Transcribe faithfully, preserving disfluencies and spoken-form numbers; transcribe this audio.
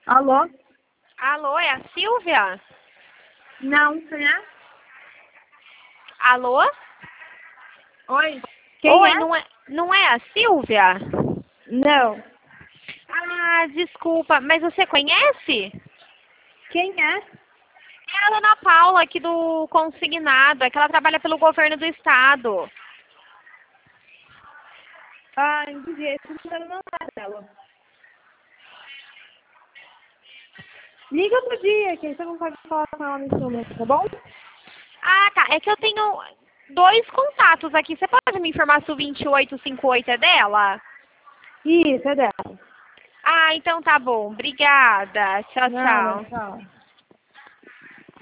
Alô? Alô, é a Silvia? Não, quem é? Alô? Oi? Quem Oi, é? não é, não é a Silvia? Não. Ah, desculpa, mas você conhece? Quem é? É a Ana Paula aqui do Consignado, é que ela trabalha pelo governo do estado. Ah, entendi. Esse número não é dela. Liga outro dia, que aí você não pode falar com ela nesse número, tá bom? Ah, tá, é que eu tenho dois contatos aqui. Você pode me informar se o vinte e oito cinquenta e oito é dela? Isso, é dela. Ah, então tá bom. Obrigada. Tchau, Nada, tchau. tchau.